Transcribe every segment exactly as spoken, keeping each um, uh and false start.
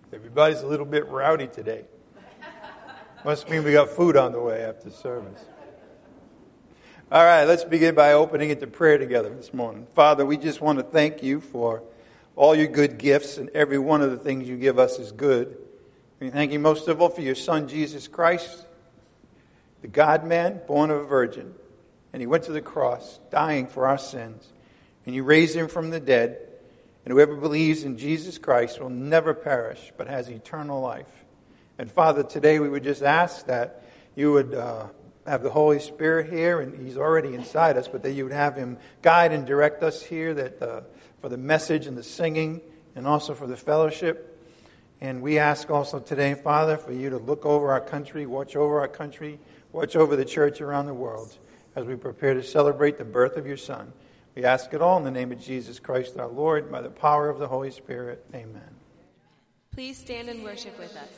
Everybody's a little bit rowdy today. Must mean we got food on the way after service. All right, let's begin by opening into prayer together this morning. Father, we just want to thank you for all your good gifts, and every one of the things you give us is good. We thank you most of all for your Son, Jesus Christ, the God-man, born of a virgin. And he went to the cross, dying for our sins. And you raised him from the dead. And whoever believes in Jesus Christ will never perish, but has eternal life. And Father, today we would just ask that you would uh, have the Holy Spirit here, and he's already inside us, but that you would have him guide and direct us here that uh, for the message and the singing, and also for the fellowship. And we ask also today, Father, for you to look over our country, watch over our country, watch over the church around the world as we prepare to celebrate the birth of your Son. We ask it all in the name of Jesus Christ our Lord, by the power of the Holy Spirit. Amen. Please stand and worship with us.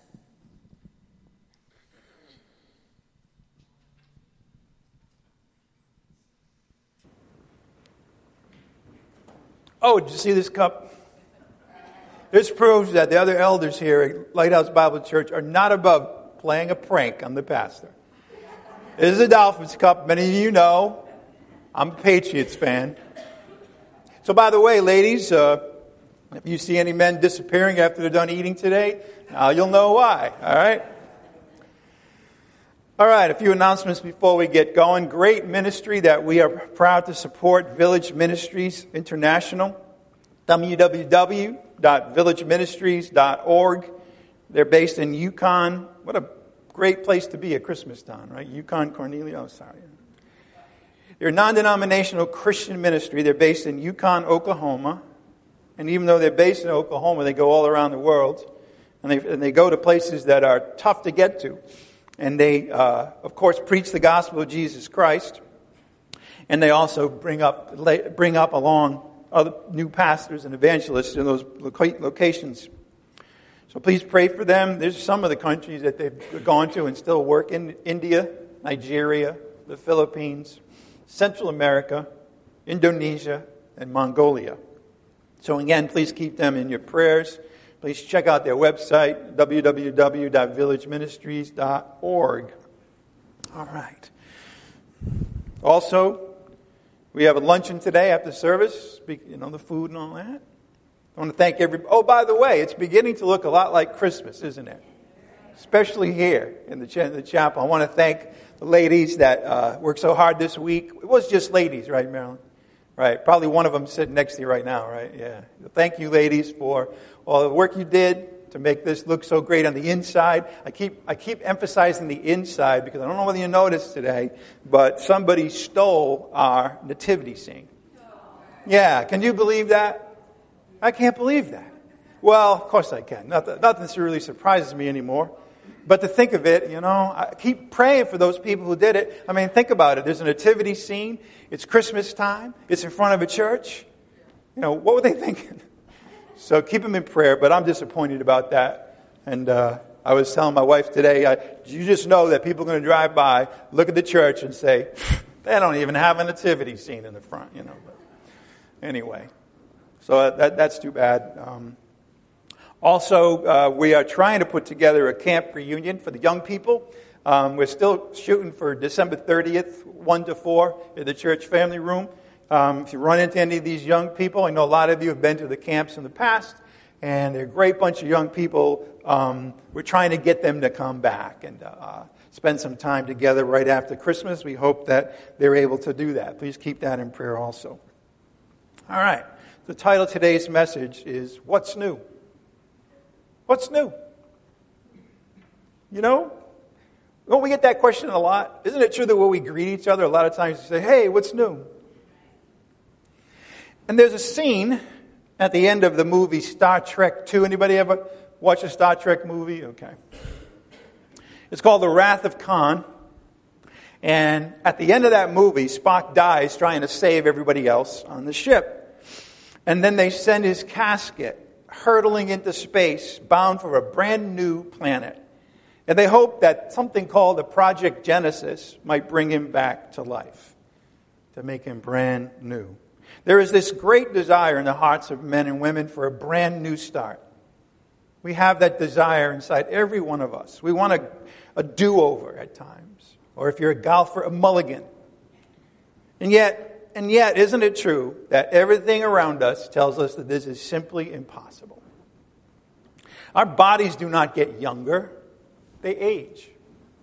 Oh, did you see this cup? This proves that the other elders here at Lighthouse Bible Church are not above playing a prank on the pastor. This is a Dolphins cup. Many of you know I'm a Patriots fan. So by the way, ladies, uh, if you see any men disappearing after they're done eating today, now you'll know why, all right? All right, a few announcements before we get going. Great ministry that we are proud to support, Village Ministries International, w w w dot village ministries dot org. They're based in Yukon. What a great place to be at Christmas time, right? Yukon, Cornelia, oh, sorry. They're a non-denominational Christian ministry. They're based in Yukon, Oklahoma. And even though they're based in Oklahoma, they go all around the world. And they, and they go to places that are tough to get to. And they, uh, of course, preach the gospel of Jesus Christ. And they also bring up, bring up along other new pastors and evangelists in those locations. So please pray for them. There's some of the countries that they've gone to and still work in: India, Nigeria, the Philippines, Central America, Indonesia, and Mongolia. So again, please keep them in your prayers. Please check out their website, w w w dot village ministries dot org. All right. Also, we have a luncheon today after service, you know, the food and all that. I want to thank everybody. Oh, by the way, it's beginning to look a lot like Christmas, isn't it? Especially here in the, ch- in the chapel. I want to thank the ladies that uh, worked so hard this week. It was just ladies, right, Marilyn? Right. Probably one of them sitting next to you right now, right? Yeah. Thank you, ladies, for all the work you did to make this look so great on the inside. I keep I keep emphasizing the inside because I don't know whether you noticed today, but somebody stole our nativity scene. Yeah, can you believe that? I can't believe that. Well, of course I can. Nothing, nothing really surprises me anymore. But to think of it, you know, I keep praying for those people who did it. I mean, think about it. There's a nativity scene. It's Christmas time. It's in front of a church. You know, what were they thinking? So keep them in prayer, but I'm disappointed about that. And uh, I was telling my wife today, I, you just know that people are going to drive by, look at the church and say, they don't even have a nativity scene in the front, you know. But anyway, so that, that's too bad. Um, also, uh, we are trying to put together a camp reunion for the young people. Um, we're still shooting for December thirtieth, one to four, in the church family room. Um, if you run into any of these young people, I know a lot of you have been to the camps in the past, and they're a great bunch of young people. Um, we're trying to get them to come back and uh, spend some time together right after Christmas. We hope that they're able to do that. Please keep that in prayer also. All right. The title of today's message is, What's New? What's new? You know, don't we get that question a lot? Isn't it true that when we greet each other, a lot of times we say, hey, what's new? And there's a scene at the end of the movie Star Trek two. Anybody ever watch a Star Trek movie? Okay. It's called The Wrath of Khan. And at the end of that movie, Spock dies trying to save everybody else on the ship. And then they send his casket hurtling into space, bound for a brand new planet. And they hope that something called the Project Genesis might bring him back to life, to make him brand new. There is this great desire in the hearts of men and women for a brand new start. We have that desire inside every one of us. We want a, a do-over at times. Or if you're a golfer, a mulligan. And yet, and yet, isn't it true that everything around us tells us that this is simply impossible? Our bodies do not get younger. They age.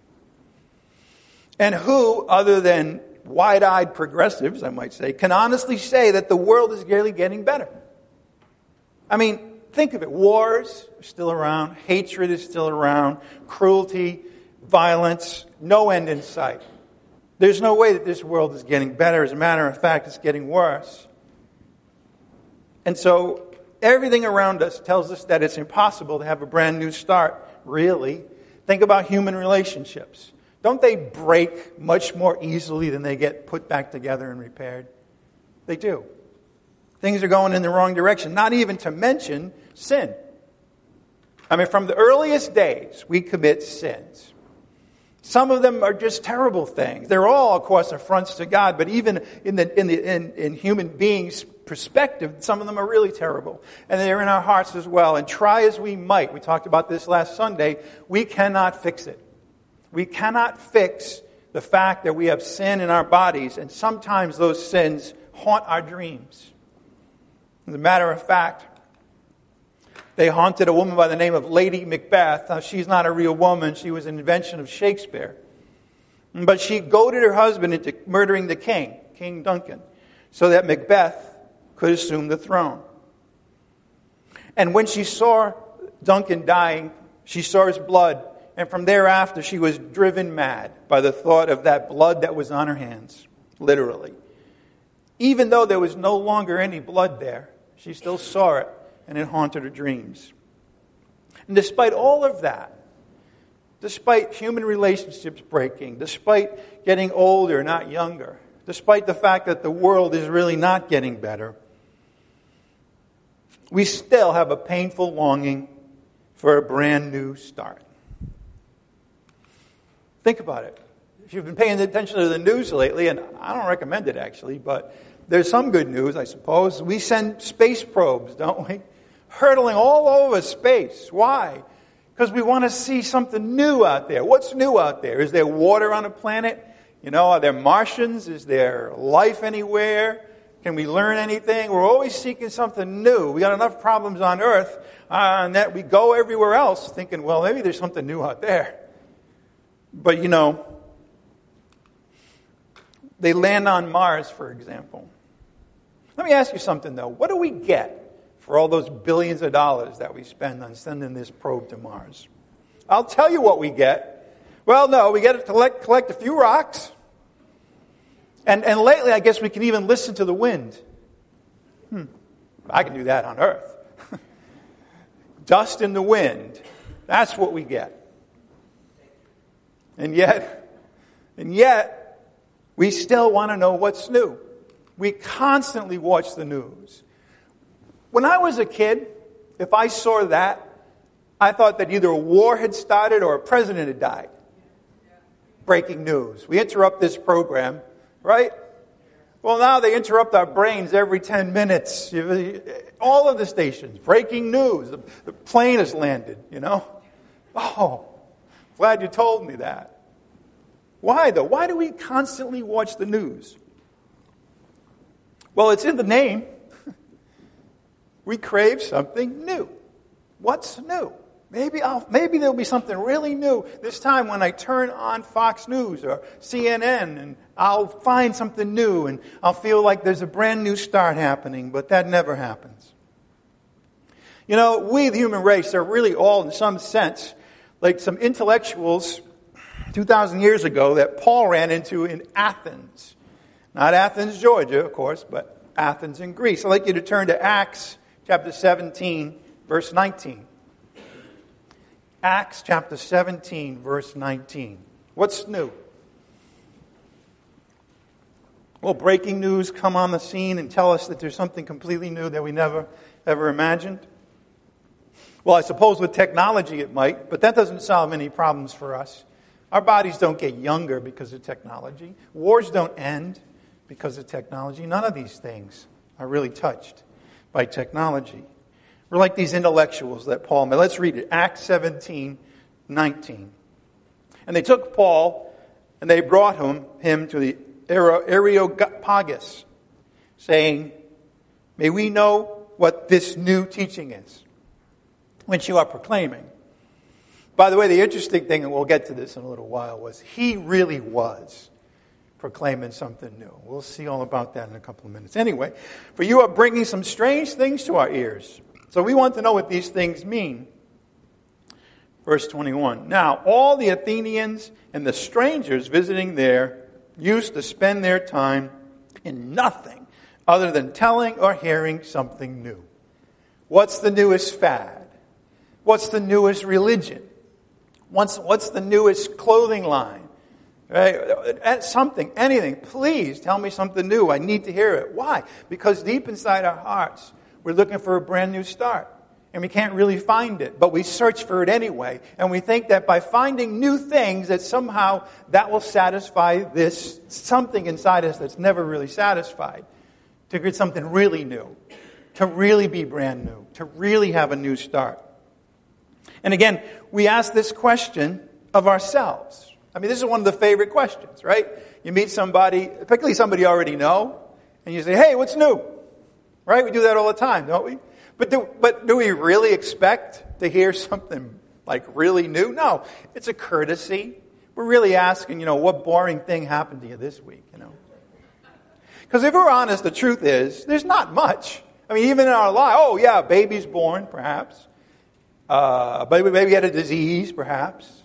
And who, other than wide-eyed progressives, I might say, can honestly say that the world is really getting better? I mean, think of it. Wars are still around. Hatred is still around. Cruelty, violence, no end in sight. There's no way that this world is getting better. As a matter of fact, it's getting worse. And so everything around us tells us that it's impossible to have a brand new start, really. Think about human relationships. Don't they break much more easily than they get put back together and repaired? They do. Things are going in the wrong direction, not even to mention sin. I mean, from the earliest days, we commit sins. Some of them are just terrible things. They're all, of course, affronts to God, but even in the in the in, in human beings' perspective, some of them are really terrible. And they're in our hearts as well. And try as we might, we talked about this last Sunday, we cannot fix it. We cannot fix the fact that we have sin in our bodies, and sometimes those sins haunt our dreams. As a matter of fact, they haunted a woman by the name of Lady Macbeth. Now, she's not a real woman. She was an invention of Shakespeare. But she goaded her husband into murdering the king, King Duncan, so that Macbeth could assume the throne. And when she saw Duncan dying, she saw his blood. And from thereafter, she was driven mad by the thought of that blood that was on her hands, literally. Even though there was no longer any blood there, she still saw it, and it haunted her dreams. And despite all of that, despite human relationships breaking, despite getting older, not younger, despite the fact that the world is really not getting better, we still have a painful longing for a brand new start. Think about it. If you've been paying attention to the news lately, and I don't recommend it actually, but there's some good news, I suppose. We send space probes, don't we? Hurtling all over space. Why? Because we want to see something new out there. What's new out there? Is there water on a planet? You know, are there Martians? Is there life anywhere? Can we learn anything? We're always seeking something new. We got enough problems on Earth, uh, and that we go everywhere else thinking, well, maybe there's something new out there. But, you know, they land on Mars, for example. Let me ask you something, though. What do we get for all those billions of dollars that we spend on sending this probe to Mars? I'll tell you what we get. Well, no, we get to collect, collect a few rocks. And, and lately, I guess we can even listen to the wind. Hmm. I can do that on Earth. Dust in the wind. That's what we get. And yet, and yet, we still want to know what's new. We constantly watch the news. When I was a kid, if I saw that, I thought that either a war had started or a president had died. Breaking news. We interrupt this program, right? Well, now they interrupt our brains every ten minutes. All of the stations, breaking news. The, the plane has landed, you know. Oh, glad you told me that. Why, though? Why do we constantly watch the news? Well, it's in the name. We crave something new. What's new? Maybe I'll, maybe there'll be something really new this time when I turn on Fox News or C N N, and I'll find something new and I'll feel like there's a brand new start happening, but that never happens. You know, we, the human race, are really all, in some sense, like some intellectuals two thousand years ago that Paul ran into in Athens. Not Athens, Georgia, of course, but Athens in Greece. I'd like you to turn to Acts chapter seventeen, verse nineteen. Acts chapter seventeen, verse nineteen. What's new? Will breaking news come on the scene and tell us that there's something completely new that we never, ever imagined? Well, I suppose with technology it might, but that doesn't solve any problems for us. Our bodies don't get younger because of technology. Wars don't end because of technology. None of these things are really touched by technology. We're like these intellectuals that Paul made. Let's read it. Acts seventeen nineteen. And they took Paul and they brought him, him to the Areopagus, saying, may we know what this new teaching is, which you are proclaiming. By the way, the interesting thing, and we'll get to this in a little while, was he really was proclaiming something new. We'll see all about that in a couple of minutes. Anyway, for you are bringing some strange things to our ears. So we want to know what these things mean. Verse twenty-one. Now, all the Athenians and the strangers visiting there used to spend their time in nothing other than telling or hearing something new. What's the newest fad? What's the newest religion? What's, what's the newest clothing line? Right? Something, anything. Please tell me something new. I need to hear it. Why? Because deep inside our hearts, we're looking for a brand new start. And we can't really find it, but we search for it anyway. And we think that by finding new things, that somehow that will satisfy this something inside us that's never really satisfied. To get something really new. To really be brand new. To really have a new start. And again, we ask this question of ourselves. I mean, this is one of the favorite questions, right? You meet somebody, particularly somebody you already know, and you say, hey, what's new? Right? We do that all the time, don't we? But do, but do we really expect to hear something like really new? No, it's a courtesy. We're really asking, you know, what boring thing happened to you this week, you know? Because if we're honest, the truth is, there's not much. I mean, even in our life, oh yeah, baby's born, perhaps. Uh, maybe, maybe we get a disease, perhaps.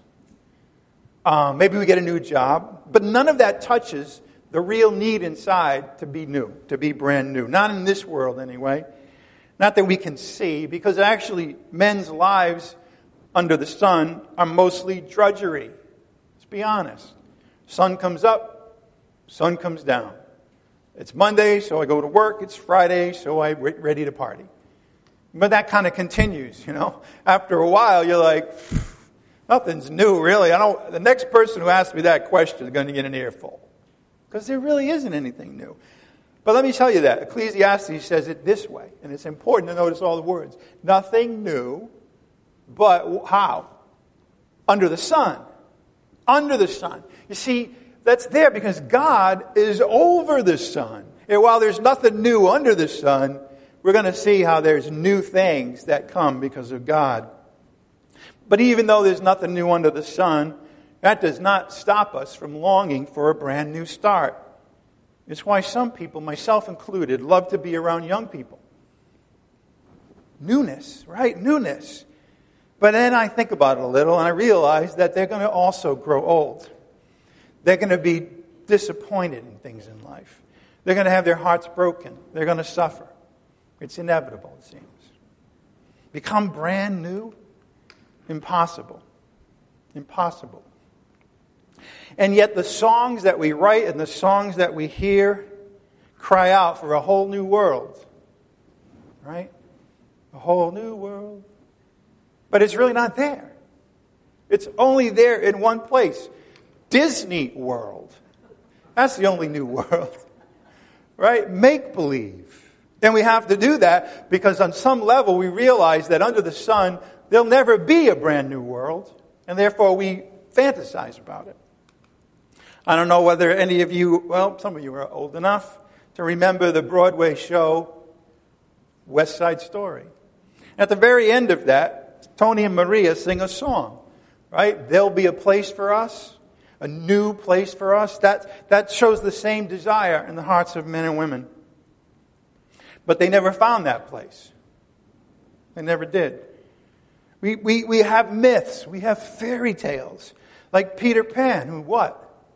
Um, maybe we get a new job. But none of that touches the real need inside to be new, to be brand new. Not in this world, anyway. Not that we can see, because actually men's lives under the sun are mostly drudgery. Let's be honest. Sun comes up, sun comes down. It's Monday, so I go to work. It's Friday, so I'm ready to party. But that kind of continues, you know. After a while, you're like, nothing's new, really. I don't. The next person who asks me that question is going to get an earful, because there really isn't anything new. But let me tell you that. Ecclesiastes says it this way, and it's important to notice all the words. Nothing new, but how? Under the sun. Under the sun. You see, that's there because God is over the sun. And while there's nothing new under the sun, we're going to see how there's new things that come because of God. But even though there's nothing new under the sun, that does not stop us from longing for a brand new start. It's why some people, myself included, love to be around young people. Newness, right? Newness. But then I think about it a little and I realize that they're going to also grow old. They're going to be disappointed in things in life. They're going to have their hearts broken. They're going to suffer. It's inevitable, it seems. Become brand new? Impossible. Impossible. And yet the songs that we write and the songs that we hear cry out for a whole new world. Right? A whole new world. But it's really not there. It's only there in one place. Disney World. That's the only new world. Right? Make believe. And we have to do that because on some level we realize that under the sun there'll never be a brand new world. And therefore we fantasize about it. I don't know whether any of you, well, some of you are old enough to remember the Broadway show West Side Story. At the very end of that, Tony and Maria sing a song, right? There'll be a place for us, a new place for us. That, that shows the same desire in the hearts of men and women. But they never found that place. They never did. We, we, we have myths. We have fairy tales. Like Peter Pan, who what?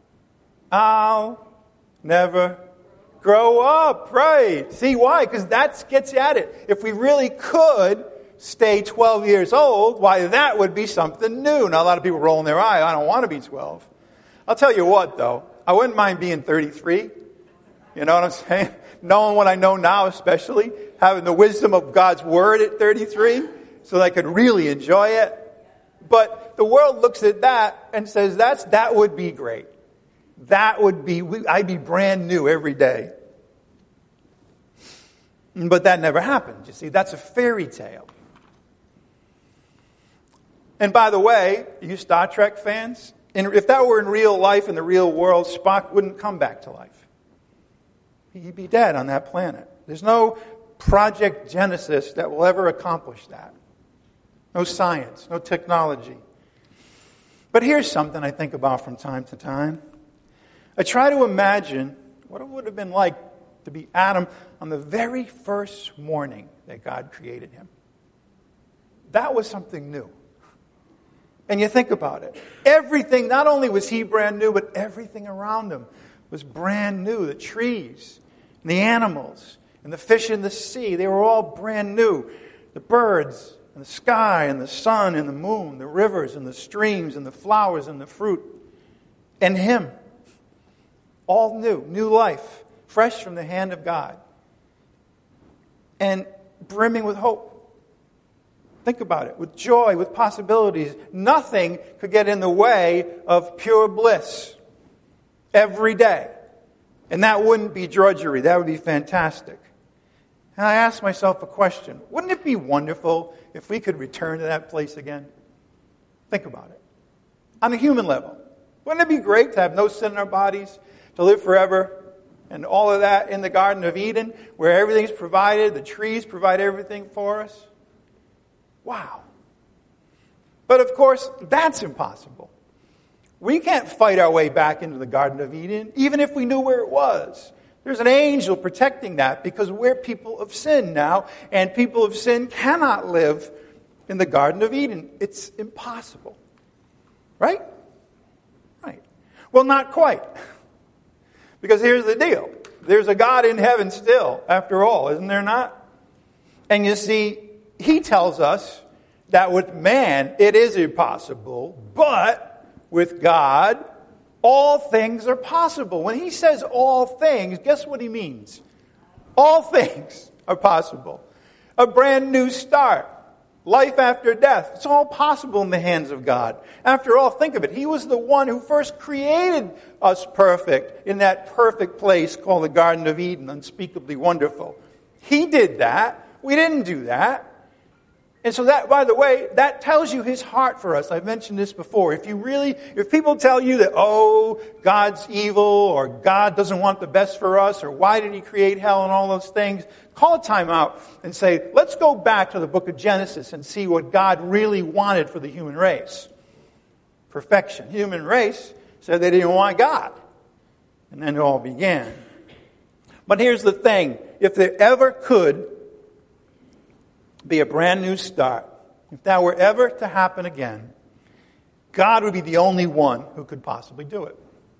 I'll never grow up. Right. See why? Because that gets at it. If we really could stay twelve years old, why, that would be something new. Now, a lot of people rolling their eye. I don't want to be twelve. I'll tell you what, though. I wouldn't mind being thirty-three. You know what I'm saying? Knowing what I know now, especially. Having the wisdom of God's Word at thirty-three. So that I could really enjoy it. But the world looks at that and says, "That's that would be great. That would be, I'd be brand new every day." But that never happened. You see, that's a fairy tale. And by the way, you Star Trek fans, and if that were in real life, in the real world, Spock wouldn't come back to life. He'd be dead on that planet. There's no Project Genesis that will ever accomplish that. No science, no technology. But here's something I think about from time to time. I try to imagine what it would have been like to be Adam on the very first morning that God created him. That was something new. And you think about it. Everything, not only was he brand new, but everything around him was brand new. The trees, and the animals, and the fish in the sea, they were all brand new. The birds, and the sky, and the sun, and the moon, the rivers, and the streams, and the flowers, and the fruit. And him. All new, new life, fresh from the hand of God. And brimming with hope. Think about it. With joy, with possibilities. Nothing could get in the way of pure bliss. Every day. And that wouldn't be drudgery. That would be fantastic. And I asked myself a question. Wouldn't it be wonderful if we could return to that place again? Think about it. On a human level. Wouldn't it be great to have no sin in our bodies? To live forever? And all of that in the Garden of Eden, where everything's provided, the trees provide everything for us. Wow. But of course, that's impossible. We can't fight our way back into the Garden of Eden, even if we knew where it was. There's an angel protecting that because we're people of sin now, and people of sin cannot live in the Garden of Eden. It's impossible. Right? Right. Well, not quite. Because here's the deal. There's a God in heaven still, after all, isn't there not? And you see, he tells us that with man, it is impossible, but with God, all things are possible. When he says all things, guess what he means? All things are possible. A brand new start. Life after death. It's all possible in the hands of God. After all, think of it. He was the one who first created us perfect in that perfect place called the Garden of Eden, unspeakably wonderful. He did that. We didn't do that. And so that, by the way, that tells you his heart for us. I've mentioned this before. If you really, if people tell you that, oh, God's evil, or God doesn't want the best for us, or why did he create hell and all those things, call a time out and say, let's go back to the book of Genesis and see what God really wanted for the human race. Perfection. Human race said they didn't want God. And then it all began. But here's the thing. If there ever could be a brand new start, if that were ever to happen again, God would be the only one who could possibly do it.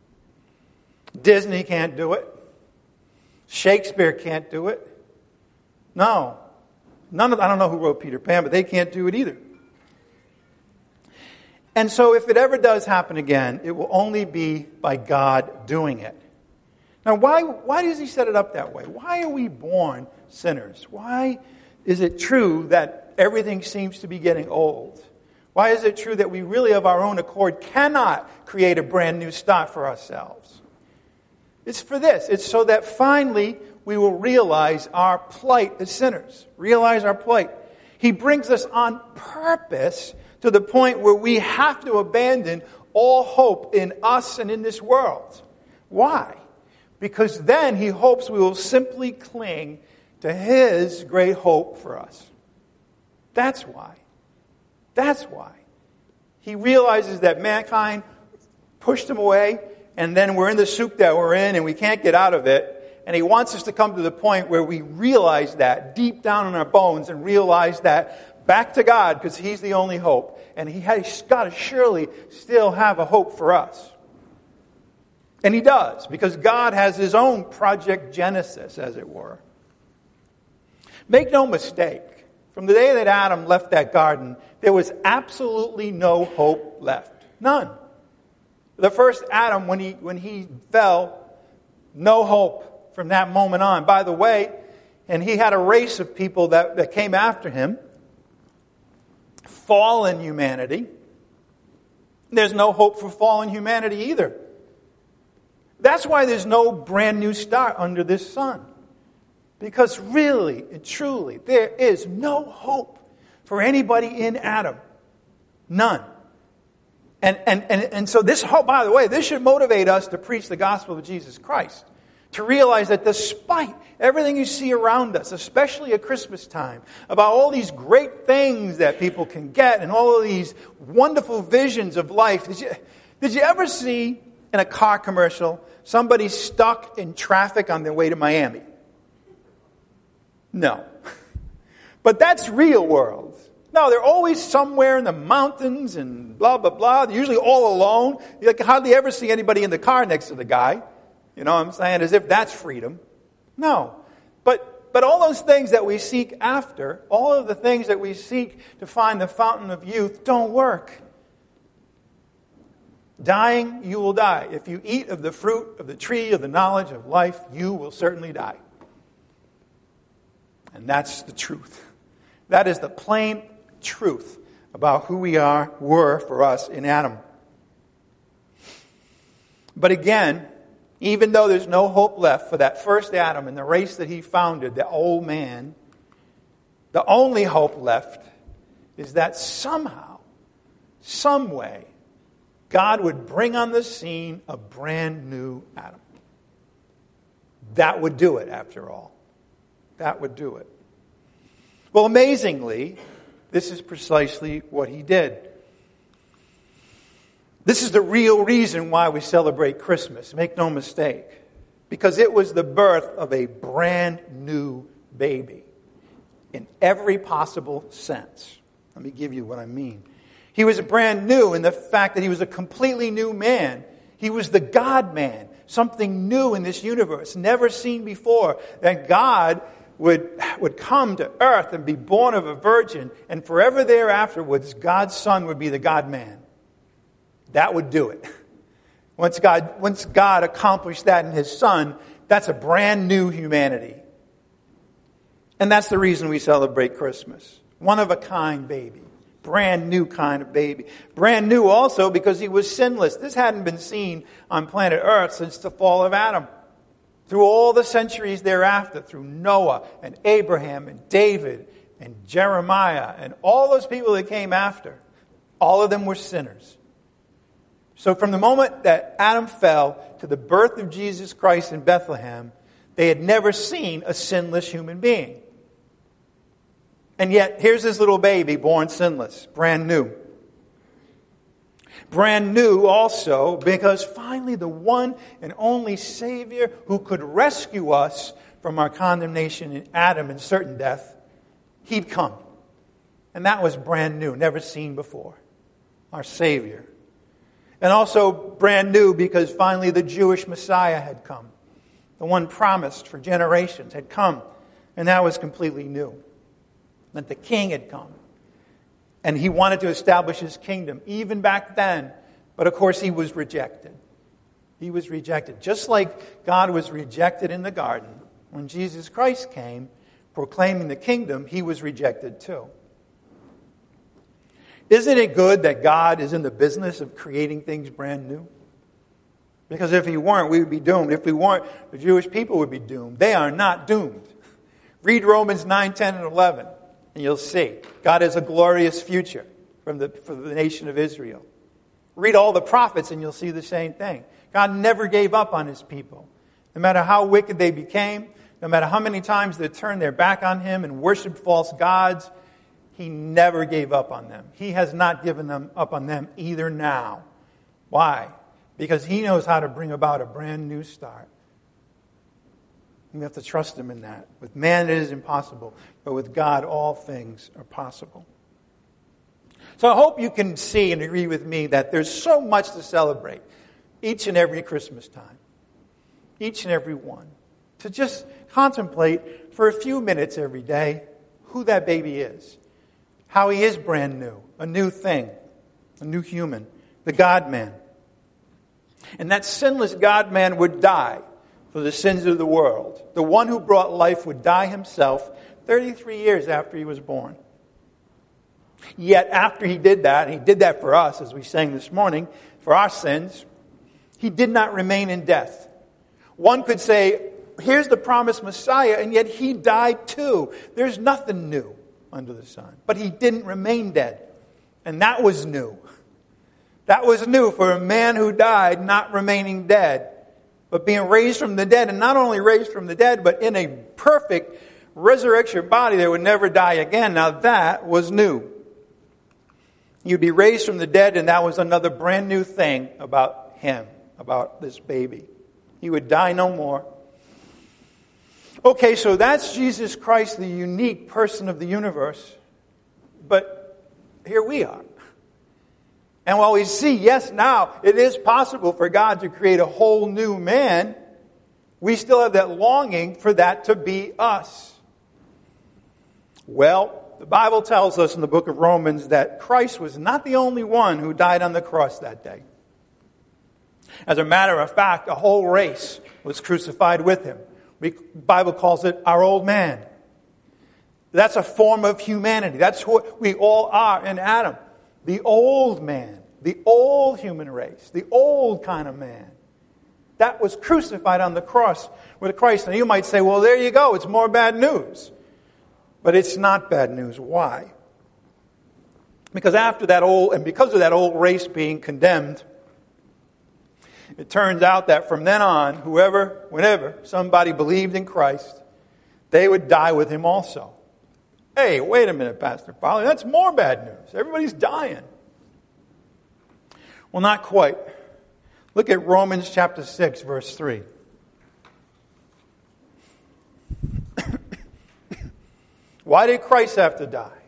Disney can't do it. Shakespeare can't do it. No. None of, I don't know who wrote Peter Pan, but they can't do it either. And so if it ever does happen again, it will only be by God doing it. Now, why, why does he set it up that way? Why are we born sinners? Why is it true that everything seems to be getting old? Why is it true that we really of our own accord cannot create a brand new start for ourselves? It's for this. It's so that finally we will realize our plight as sinners. Realize our plight. He brings us on purpose to the point where we have to abandon all hope in us and in this world. Why? Because then he hopes we will simply cling to his great hope for us. That's why. That's why. He realizes that mankind pushed him away, and then we're in the soup that we're in, and we can't get out of it. And he wants us to come to the point where we realize that deep down in our bones and realize that back to God, because he's the only hope. And he has got to surely still have a hope for us. And he does, because God has his own Project Genesis, as it were. Make no mistake, from the day that Adam left that garden, there was absolutely no hope left. None. The first Adam, when he, when he fell, no hope from that moment on. By the way, and he had a race of people that, that came after him, fallen humanity. There's no hope for fallen humanity either. That's why there's no brand new start under this sun. Because really and truly, there is no hope for anybody in Adam. None. And, and, and, and so this, by the way, this should motivate us to preach the gospel of Jesus Christ. To realize that despite everything you see around us, especially at Christmas time, about all these great things that people can get and all of these wonderful visions of life, did you, did you ever see in a car commercial somebody stuck in traffic on their way to Miami? No. But that's real world. No, they're always somewhere in the mountains and blah, blah, blah. They're usually all alone. You hardly ever see anybody in the car next to the guy. You know what I'm saying? As if that's freedom. No. But but all those things that we seek after, all of the things that we seek to find the fountain of youth don't work. Dying, you will die. If you eat of the fruit of the tree of the knowledge of life, you will certainly die. And that's the truth. That is the plain truth about who we are, were for us in Adam. But again, even though there's no hope left for that first Adam and the race that he founded, the old man, the only hope left is that somehow, some way, God would bring on the scene a brand new Adam. That would do it, after all. That would do it. Well, amazingly, this is precisely what he did. This is the real reason why we celebrate Christmas. Make no mistake. Because it was the birth of a brand new baby. In every possible sense. Let me give you what I mean. He was brand new in the fact that he was a completely new man. He was the God-man. Something new in this universe. Never seen before. That God would, would come to earth and be born of a virgin. And forever thereafterwards, God's Son would be the God-man. That would do it. Once God, once God accomplished that in His Son, that's a brand new humanity. And that's the reason we celebrate Christmas. One of a kind baby. Brand new kind of baby. Brand new also because he was sinless. This hadn't been seen on planet Earth since the fall of Adam. Through all the centuries thereafter, through Noah and Abraham and David and Jeremiah and all those people that came after, all of them were sinners. So from the moment that Adam fell to the birth of Jesus Christ in Bethlehem, they had never seen a sinless human being. And yet, here's this little baby born sinless, brand new. Brand new also because finally the one and only Savior who could rescue us from our condemnation in Adam and certain death, He'd come. And that was brand new, never seen before. Our Savior. And also brand new because finally the Jewish Messiah had come. The one promised for generations had come. And that was completely new. That the King had come. And He wanted to establish His kingdom even back then. But of course He was rejected. He was rejected. Just like God was rejected in the garden. When Jesus Christ came proclaiming the kingdom, He was rejected too. Isn't it good that God is in the business of creating things brand new? Because if He weren't, we would be doomed. If we weren't, the Jewish people would be doomed. They are not doomed. Read Romans nine, ten, and eleven, and you'll see. God has a glorious future from the, for the nation of Israel. Read all the prophets, and you'll see the same thing. God never gave up on His people. No matter how wicked they became, no matter how many times they turned their back on Him and worshiped false gods, He never gave up on them. He has not given them up on them either now. Why? Because He knows how to bring about a brand new start. We have to trust Him in that. With man it is impossible, but with God all things are possible. So I hope you can see and agree with me that there's so much to celebrate each and every Christmas time. Each and every one. To just contemplate for a few minutes every day who that baby is. How He is brand new, a new thing, a new human, the God-man. And that sinless God-man would die for the sins of the world. The one who brought life would die Himself thirty-three years after He was born. Yet after He did that, and He did that for us, as we sang this morning, for our sins, He did not remain in death. One could say, here's the promised Messiah, and yet He died too. There's nothing new under the sun. But He didn't remain dead. And that was new. That was new for a man who died not remaining dead, but being raised from the dead. And not only raised from the dead, but in a perfect resurrection body that would never die again. Now that was new. You'd be raised from the dead, and that was another brand new thing about him, about this baby. He would die no more. Okay, so that's Jesus Christ, the unique person of the universe. But here we are. And while we see, yes, now it is possible for God to create a whole new man, we still have that longing for that to be us. Well, the Bible tells us in the book of Romans that Christ was not the only one who died on the cross that day. As a matter of fact, a whole race was crucified with him. The Bible calls it our old man. That's a form of humanity. That's what we all are in Adam. The old man, the old human race, the old kind of man. That was crucified on the cross with Christ. And you might say, well, there you go. It's more bad news. But it's not bad news. Why? Because after that old, and because of that old race being condemned, it turns out that from then on, whoever, whenever somebody believed in Christ, they would die with him also. Hey, wait a minute, Pastor Foley, that's more bad news. Everybody's dying. Well, not quite. Look at Romans chapter six, verse three. Why did Christ have to die?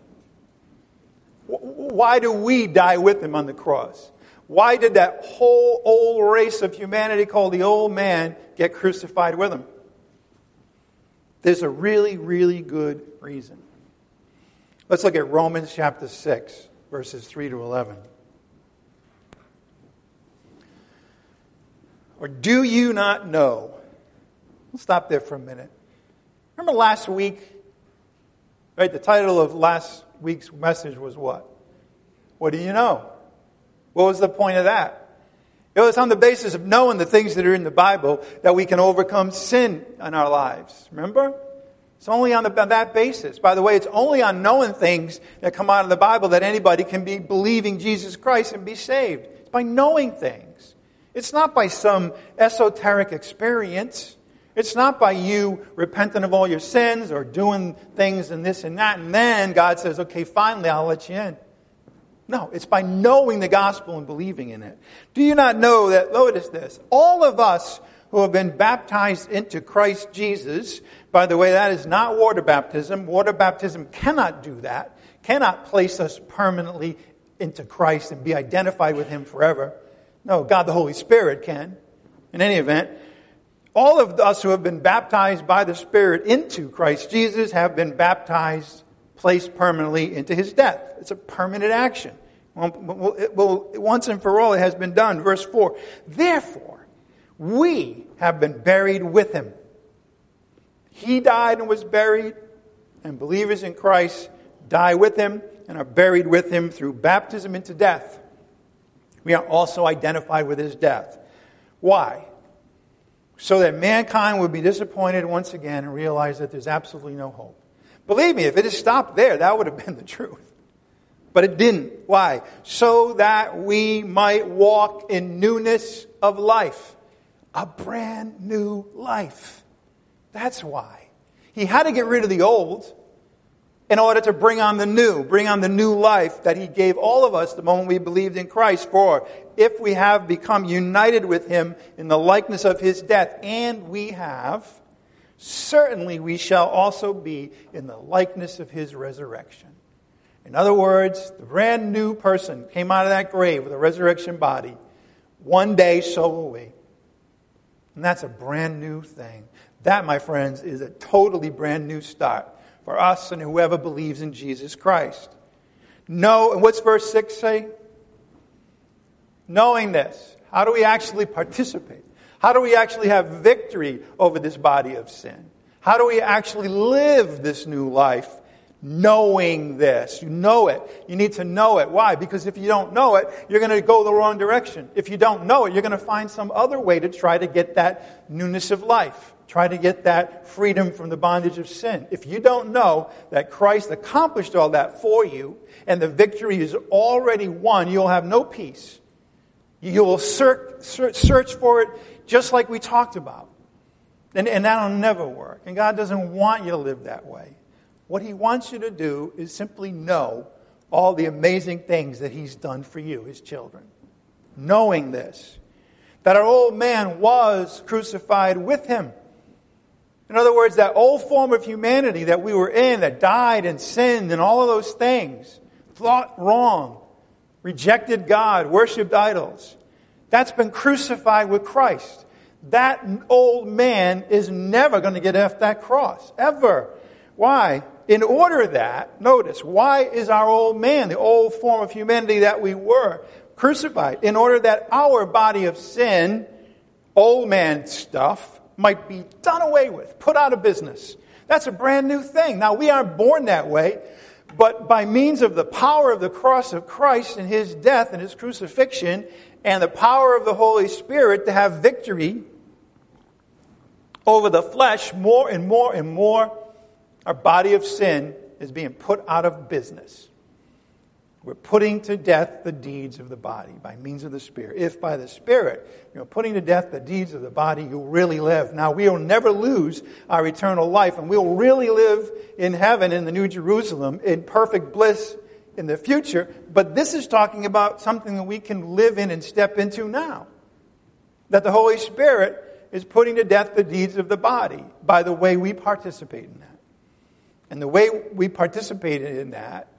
Why do we die with him on the cross? Why did that whole old race of humanity called the old man get crucified with him? There's a really, really good reason. Let's look at Romans chapter six, verses three to eleven. Or do you not know? We'll stop there for a minute. Remember last week? Right, the title of last week's message was what? What do you know? What was the point of that? It was on the basis of knowing the things that are in the Bible that we can overcome sin in our lives. Remember? It's only on, the, on that basis. By the way, it's only on knowing things that come out of the Bible that anybody can be believing Jesus Christ and be saved. It's by knowing things. It's not by some esoteric experience. It's not by you repenting of all your sins or doing things and this and that, and then God says, okay, finally, I'll let you in. No, it's by knowing the gospel and believing in it. Do you not know that, notice this, all of us who have been baptized into Christ Jesus, by the way, that is not water baptism. Water baptism cannot do that, cannot place us permanently into Christ and be identified with him forever. No, God the Holy Spirit can. In any event, all of us who have been baptized by the Spirit into Christ Jesus have been baptized, placed permanently into his death. It's a permanent action. Well, well, once and for all, it has been done. Verse four. Therefore, we have been buried with him. He died and was buried, and believers in Christ die with him and are buried with him through baptism into death. We are also identified with his death. Why? So that mankind would be disappointed once again and realize that there's absolutely no hope. Believe me, if it had stopped there, that would have been the truth. But it didn't. Why? So that we might walk in newness of life. A brand new life. That's why. He had to get rid of the old in order to bring on the new, bring on the new life that he gave all of us the moment we believed in Christ. For if we have become united with him in the likeness of his death, and we have, certainly we shall also be in the likeness of his resurrection. In other words, the brand new person came out of that grave with a resurrection body. One day, so will we. And that's a brand new thing. That, my friends, is a totally brand new start for us and whoever believes in Jesus Christ. No, and what's verse six say? Knowing this, how do we actually participate? How do we actually have victory over this body of sin? How do we actually live this new life? Knowing this. You know it. You need to know it. Why? Because if you don't know it, you're going to go the wrong direction. If you don't know it, you're going to find some other way to try to get that newness of life. Try to get that freedom from the bondage of sin. If you don't know that Christ accomplished all that for you and the victory is already won, you'll have no peace. You will search, search for it just like we talked about. And, and that'll never work. And God doesn't want you to live that way. What He wants you to do is simply know all the amazing things that He's done for you, His children. Knowing this, that our old man was crucified with Him. In other words, that old form of humanity that we were in, that died and sinned and all of those things, thought wrong, rejected God, worshipped idols, that's been crucified with Christ. That old man is never going to get off that cross, ever. Why? In order that, notice, why is our old man, the old form of humanity that we were, crucified? In order that our body of sin, old man stuff, might be done away with, put out of business. That's a brand new thing. Now, we aren't born that way, but by means of the power of the cross of Christ and His death and His crucifixion and the power of the Holy Spirit to have victory over the flesh, more and more and more, our body of sin is being put out of business. We're putting to death the deeds of the body by means of the Spirit. If by the Spirit, you know, putting to death the deeds of the body, you'll really live. Now, we will never lose our eternal life, and we'll really live in heaven in the New Jerusalem in perfect bliss in the future. But this is talking about something that we can live in and step into now. That the Holy Spirit is putting to death the deeds of the body by the way we participate in that. And the way we participate in that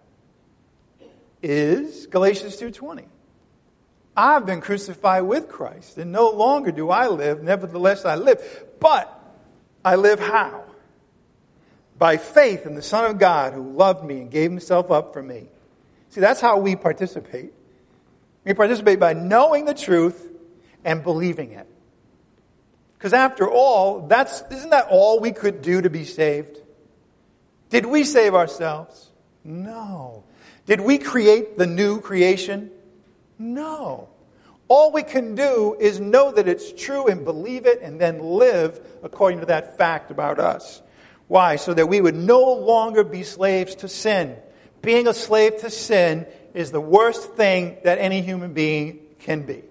is Galatians two twenty. I've been crucified with Christ, and no longer do I live, nevertheless I live. But I live how? By faith in the Son of God who loved me and gave Himself up for me. See, that's how we participate. We participate by knowing the truth and believing it. Because after all, that's isn't that all we could do to be saved? Did we save ourselves? No. Did we create the new creation? No. All we can do is know that it's true and believe it and then live according to that fact about us. Why? So that we would no longer be slaves to sin. Being a slave to sin is the worst thing that any human being can be.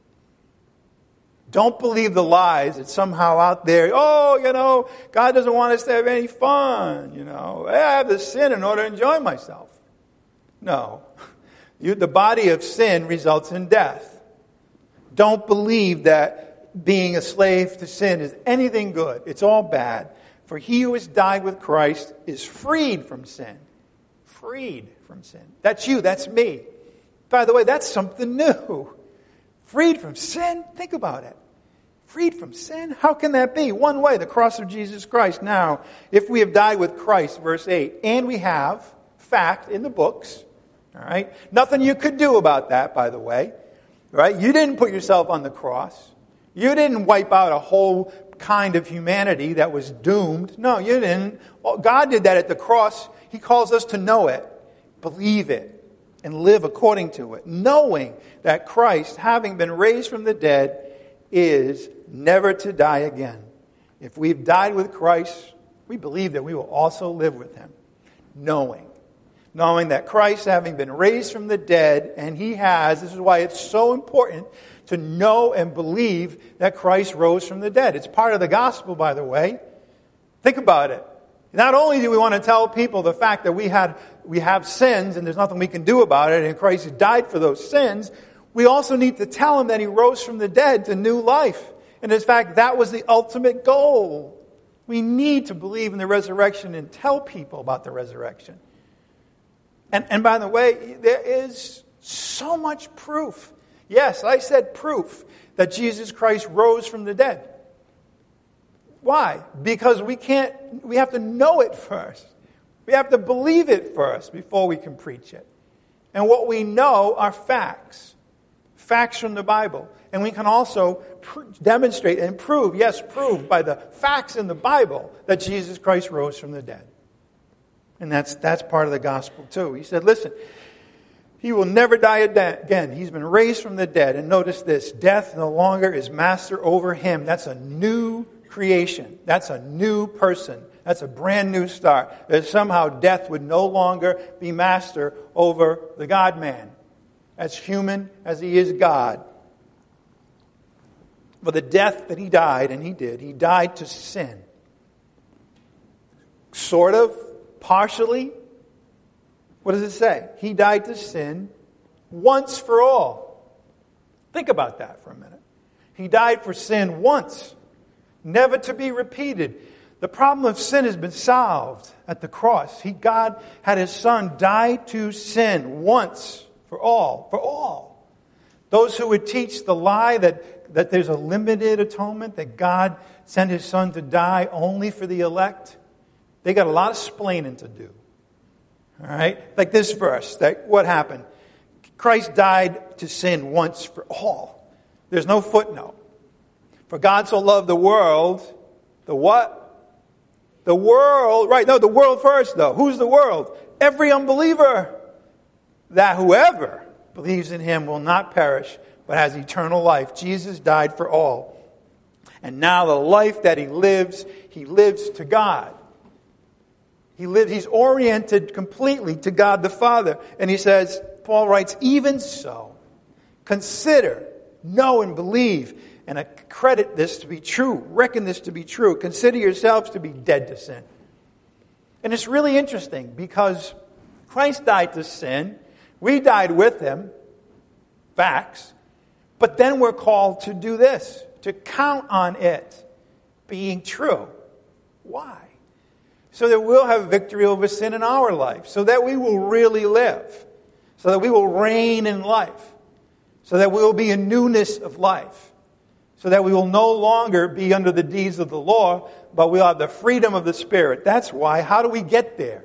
Don't believe the lies that somehow out there, oh, you know, God doesn't want us to have any fun, you know. I have to sin in order to enjoy myself. No. You, the body of sin results in death. Don't believe that being a slave to sin is anything good. It's all bad. For he who has died with Christ is freed from sin. Freed from sin. That's you. That's me. By the way, that's something new. Freed from sin? Think about it. Freed from sin? How can that be? One way, the cross of Jesus Christ. Now, if we have died with Christ, verse eight, and we have, fact, in the books, all right? Nothing you could do about that, by the way. Right? You didn't put yourself on the cross. You didn't wipe out a whole kind of humanity that was doomed. No, you didn't. Well, God did that at the cross. He calls us to know it, believe it, and live according to it, knowing that Christ, having been raised from the dead, is never to die again. If we've died with Christ, we believe that we will also live with Him, knowing. Knowing that Christ, having been raised from the dead, and He has, this is why it's so important to know and believe that Christ rose from the dead. It's part of the gospel, by the way. Think about it. Not only do we want to tell people the fact that we had we have sins and there's nothing we can do about it, and Christ died for those sins, we also need to tell them that He rose from the dead to new life. And in fact, that was the ultimate goal. We need to believe in the resurrection and tell people about the resurrection. And, and by the way, there is so much proof. Yes, I said proof that Jesus Christ rose from the dead. Why? Because we can't, we have to know it first. We have to believe it first before we can preach it. And what we know are facts. Facts from the Bible. And we can also pr- demonstrate and prove, yes, prove by the facts in the Bible that Jesus Christ rose from the dead. And that's that's part of the gospel too. He said, listen, He will never die again. He's been raised from the dead. And notice this, death no longer is master over Him. That's a new creation. That's a new person. That's a brand new start. That somehow death would no longer be master over the God-man. As human as he is God. For the death that he died, and he did, he died to sin. Sort of, partially. What does it say? He died to sin once for all. Think about that for a minute. He died for sin once, never to be repeated. The problem of sin has been solved at the cross. He, God had his Son die to sin once for all, for all. Those who would teach the lie that, that there's a limited atonement, that God sent his Son to die only for the elect, they got a lot of splaining to do. All right? Like this verse, that what happened? Christ died to sin once for all. There's no footnote. For God so loved the world, the what? The world, right, no, the world first though. Who's the world? Every unbeliever. That whoever believes in him will not perish, but has eternal life. Jesus died for all. And now the life that he lives, he lives to God. He lives, he's oriented completely to God the Father. And he says, Paul writes, even so, consider, know and believe, and accredit this to be true. Reckon this to be true. Consider yourselves to be dead to sin. And it's really interesting because Christ died to sin. We died with him. Facts. But then we're called to do this. To count on it being true. Why? So that we'll have victory over sin in our life. So that we will really live. So that we will reign in life. So that we will be in newness of life. So that we will no longer be under the deeds of the law, but we'll have the freedom of the Spirit. That's why. How do we get there?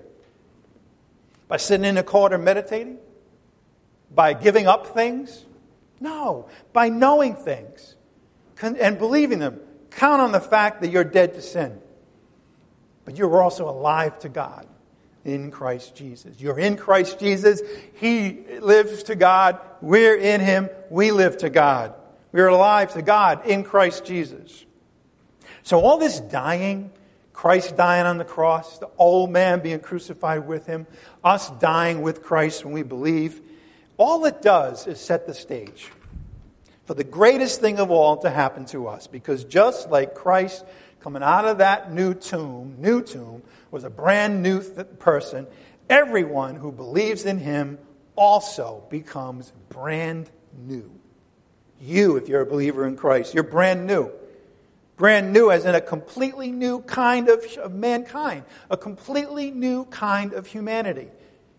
By sitting in a corner meditating? By giving up things? No. By knowing things and believing them. Count on the fact that you're dead to sin. But you're also alive to God in Christ Jesus. You're in Christ Jesus. He lives to God. We're in him. We live to God. We're alive to God in Christ Jesus. So all this dying, Christ dying on the cross, the old man being crucified with him, us dying with Christ when we believe, all it does is set the stage for the greatest thing of all to happen to us. Because just like Christ coming out of that new tomb, new tomb, was a brand new th- person, everyone who believes in him also becomes brand new. You, if you're a believer in Christ, you're brand new. Brand new as in a completely new kind of, of mankind. A completely new kind of humanity.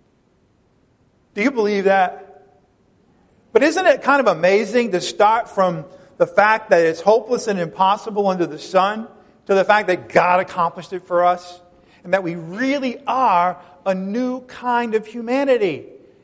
Do you believe that? But isn't it kind of amazing to start from the fact that it's hopeless and impossible under the sun to the fact that God accomplished it for us and that we really are a new kind of humanity?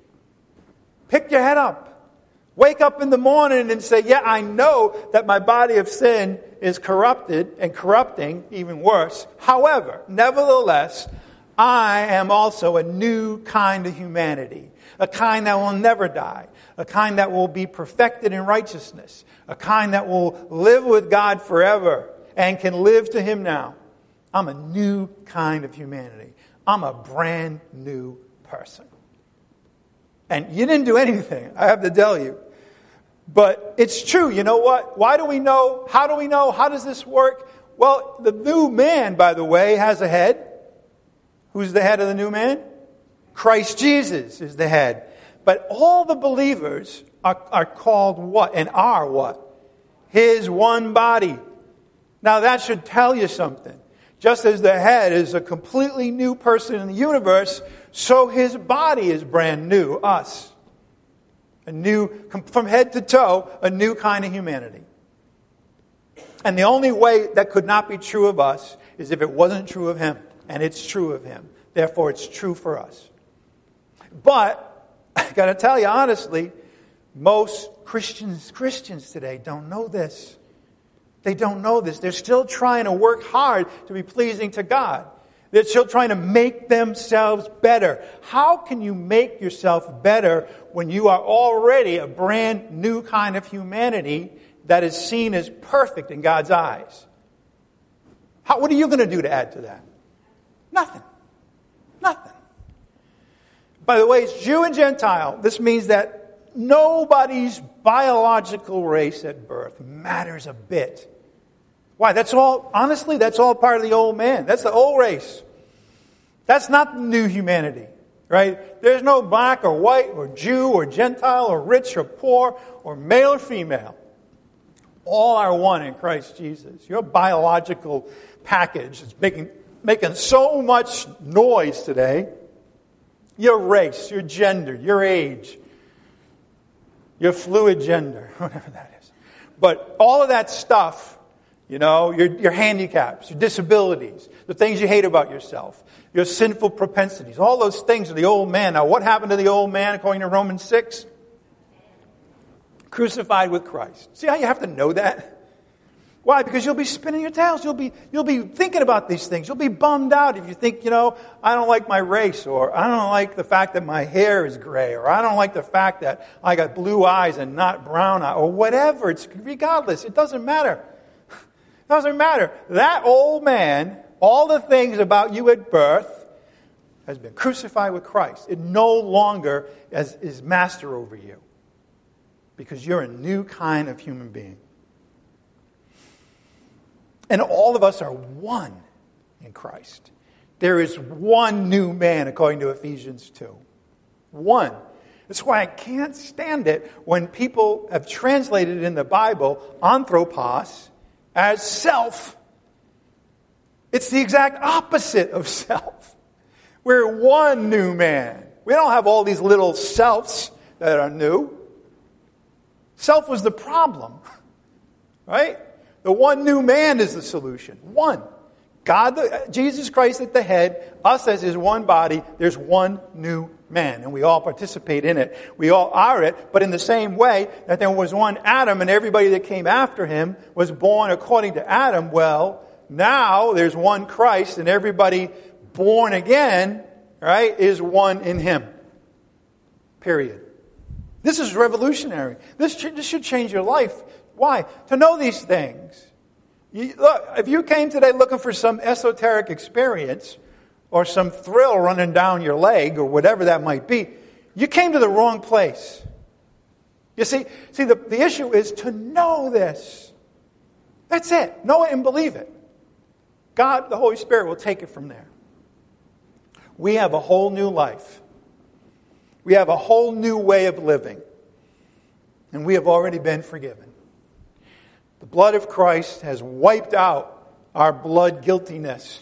Pick your head up. Wake up in the morning and say, yeah, I know that my body of sin is corrupted and corrupting, even worse. However, nevertheless, I am also a new kind of humanity. A kind that will never die. A kind that will be perfected in righteousness. A kind that will live with God forever and can live to him now. I'm a new kind of humanity. I'm a brand new person. And you didn't do anything, I have to tell you. But it's true. You know what? Why do we know? How do we know? How does this work? Well, the new man, by the way, has a head. Who's the head of the new man? Christ Jesus is the head. But all the believers are, are called what? And are what? His one body. Now that should tell you something. Just as the head is a completely new person in the universe, so his body is brand new, us. A new, from head to toe, a new kind of humanity. And the only way that could not be true of us is if it wasn't true of him. And it's true of him. Therefore, it's true for us. But, I got to tell you honestly, most Christians, Christians today don't know this. They don't know this. They're still trying to work hard to be pleasing to God. They're still trying to make themselves better. How can you make yourself better when you are already a brand new kind of humanity that is seen as perfect in God's eyes? How, what are you going to do to add to that? Nothing. Nothing. By the way, it's Jew and Gentile. This means that nobody's biological race at birth matters a bit. Why? That's all, honestly, that's all part of the old man. That's the old race. That's not the new humanity, right? There's no black or white or Jew or Gentile or rich or poor or male or female. All are one in Christ Jesus. Your biological package is making, making so much noise today. Your race, your gender, your age, your fluid gender, whatever that is. But all of that stuff, you know, your, your handicaps, your disabilities, the things you hate about yourself, your sinful propensities, all those things are the old man. Now, what happened to the old man according to Romans six? Crucified with Christ. See how you have to know that? Why? Because you'll be spinning your tails. You'll be, you'll be thinking about these things. You'll be bummed out if you think, you know, I don't like my race, or I don't like the fact that my hair is gray, or I don't like the fact that I got blue eyes and not brown eyes, or whatever. It's regardless. It doesn't matter. It doesn't matter. That old man, all the things about you at birth, has been crucified with Christ. It no longer is, is master over you. Because you're a new kind of human being. And all of us are one in Christ. There is one new man, according to Ephesians two. One. That's why I can't stand it when people have translated in the Bible anthropos as self. It's the exact opposite of self. We're one new man. We don't have all these little selves that are new. Self was the problem, right? The one new man is the solution. One. God, the, Jesus Christ at the head, us as his one body, there's one new man, and we all participate in it. We all are it, but in the same way that there was one Adam and everybody that came after him was born according to Adam, well, now there's one Christ and everybody born again, right, is one in him. Period. This is revolutionary. This should, this should change your life. Why? To know these things. You, look, if you came today looking for some esoteric experience or some thrill running down your leg or whatever that might be, you came to the wrong place. You see, see the, the issue is to know this. That's it. Know it and believe it. God, the Holy Spirit, will take it from there. We have a whole new life. We have a whole new way of living. And we have already been forgiven. The blood of Christ has wiped out our blood guiltiness.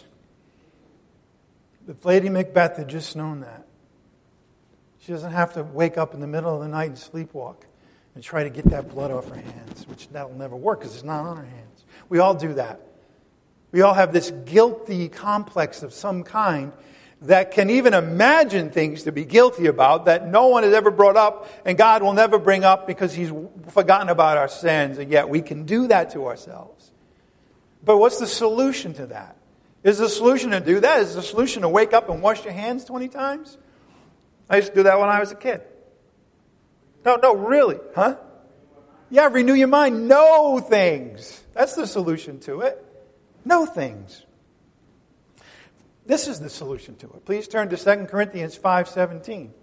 If Lady Macbeth had just known that, she doesn't have to wake up in the middle of the night and sleepwalk and try to get that blood off her hands, which that'll never work because it's not on her hands. We all do that. We all have this guilty complex of some kind that can even imagine things to be guilty about that no one has ever brought up and God will never bring up because he's forgotten about our sins, and yet we can do that to ourselves. But what's the solution to that? Is the solution to do that? Is the solution to wake up and wash your hands twenty times? I used to do that when I was a kid. No, no, really. Huh? Yeah, renew your mind. Know things. That's the solution to it. Know things. This is the solution to it. Please turn to Second Corinthians five seventeen.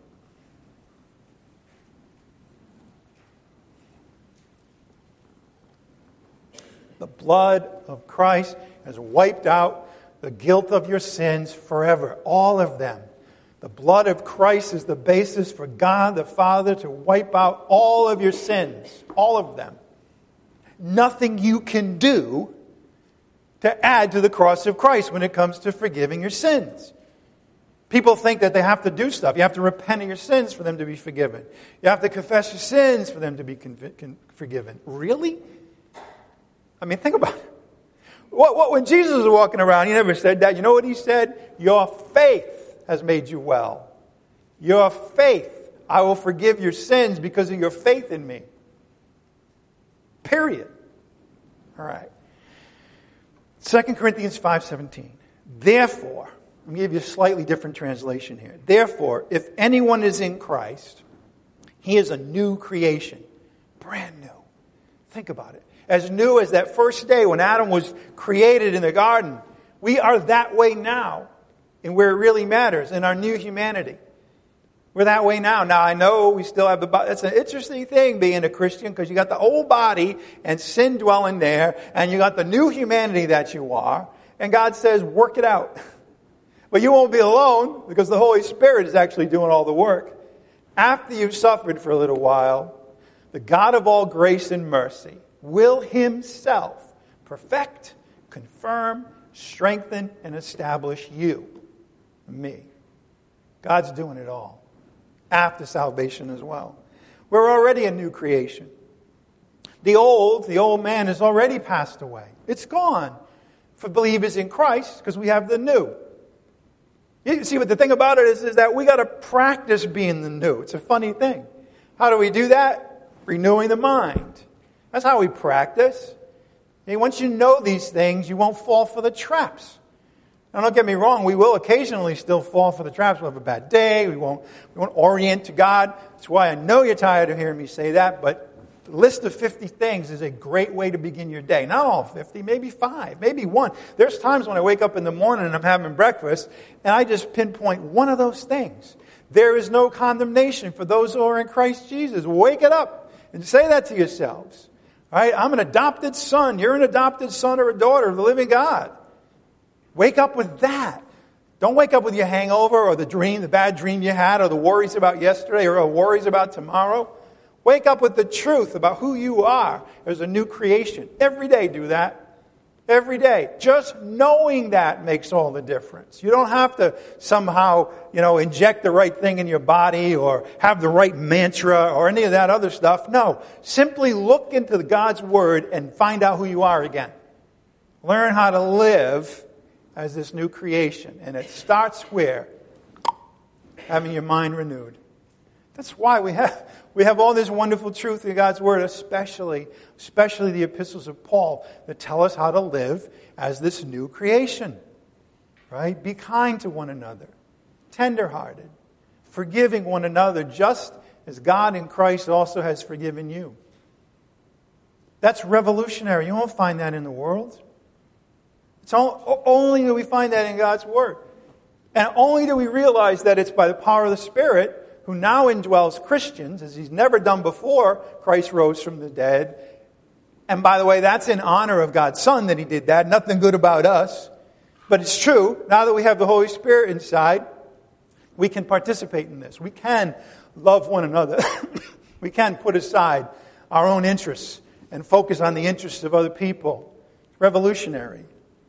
The blood of Christ has wiped out the guilt of your sins forever. All of them. The blood of Christ is the basis for God the Father to wipe out all of your sins. All of them. Nothing you can do to add to the cross of Christ when it comes to forgiving your sins. People think that they have to do stuff. You have to repent of your sins for them to be forgiven. You have to confess your sins for them to be conv- con- forgiven. Really? I mean, think about it. What, what, when Jesus was walking around, he never said that. You know what he said? Your faith has made you well. Your faith. I will forgive your sins because of your faith in me. Period. All right. Second Corinthians five seventeen. Therefore, let me give you a slightly different translation here. Therefore, if anyone is in Christ, he is a new creation. Brand new. Think about it. As new as that first day when Adam was created in the garden. We are that way now, and where it really matters, in our new humanity. We're that way now. Now, I know we still have the body. It's an interesting thing being a Christian, because you got the old body and sin dwelling there, and you got the new humanity that you are, and God says, work it out. But you won't be alone, because the Holy Spirit is actually doing all the work. After you've suffered for a little while, the God of all grace and mercy will Himself perfect, confirm, strengthen, and establish you, me. God's doing it all. After salvation as well. We're already a new creation. The old, the old man has already passed away. It's gone for believers in Christ, because we have the new. You see, what the thing about it is, is that we got to practice being the new. It's a funny thing. How do we do that? Renewing the mind. That's how we practice. And once you know these things, you won't fall for the traps. Now, don't get me wrong, we will occasionally still fall for the traps. We'll have a bad day. We won't, we won't orient to God. That's why I know you're tired of hearing me say that, but the list of fifty things is a great way to begin your day. Not all fifty, maybe five, maybe one. There's times when I wake up in the morning and I'm having breakfast, and I just pinpoint one of those things. There is no condemnation for those who are in Christ Jesus. Wake it up and say that to yourselves. All right, I'm an adopted son. You're an adopted son or a daughter of the living God. Wake up with that. Don't wake up with your hangover or the dream, the bad dream you had, or the worries about yesterday or the worries about tomorrow. Wake up with the truth about who you are as a new creation. Every day do that. Every day. Just knowing that makes all the difference. You don't have to somehow, you know, inject the right thing in your body or have the right mantra or any of that other stuff. No. Simply look into God's Word and find out who you are again. Learn how to live as this new creation. And it starts where? Having your mind renewed. That's why we have we have all this wonderful truth in God's Word, especially, especially the epistles of Paul, that tell us how to live as this new creation. Right? Be kind to one another, tenderhearted, forgiving one another, just as God in Christ also has forgiven you. That's revolutionary. You won't find that in the world. It's all, only do we find that in God's Word. And only do we realize that it's by the power of the Spirit who now indwells Christians, as He's never done before Christ rose from the dead. And by the way, that's in honor of God's Son that He did that. Nothing good about us. But it's true. Now that we have the Holy Spirit inside, we can participate in this. We can love one another. We can put aside our own interests and focus on the interests of other people. It's revolutionary.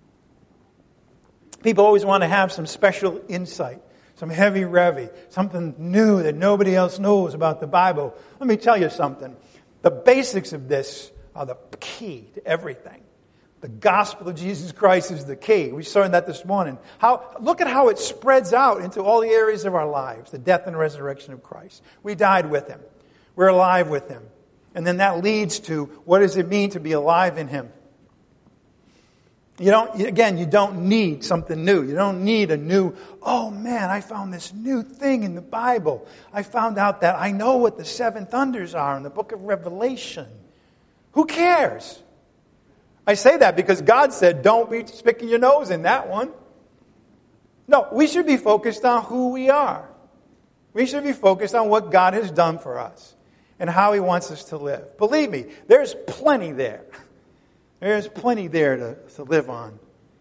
People always want to have some special insight, some heavy revy, something new that nobody else knows about the Bible. Let me tell you something. The basics of this are the key to everything. The gospel of Jesus Christ is the key. We saw that this morning. How, look at how it spreads out into all the areas of our lives, the death and resurrection of Christ. We died with Him. We're alive with Him. And then that leads to, what does it mean to be alive in Him? You don't, again, you don't need something new. You don't need a new, oh man, I found this new thing in the Bible. I found out that I know what the seven thunders are in the book of Revelation. Who cares? I say that because God said, don't be sticking your nose in that one. No, we should be focused on who we are. We should be focused on what God has done for us and how He wants us to live. Believe me, there's plenty there. There's plenty there to, to live on.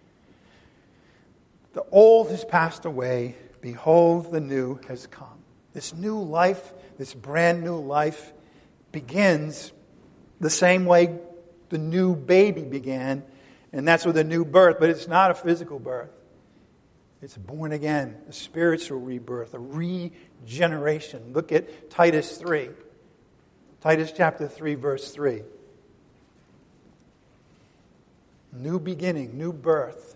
The old has passed away. Behold, the new has come. This new life, this brand new life, begins the same way the new baby began, and that's with a new birth, but it's not a physical birth. It's born again, a spiritual rebirth, a regeneration. Look at Titus three. Titus chapter three, verse three. New beginning, new birth.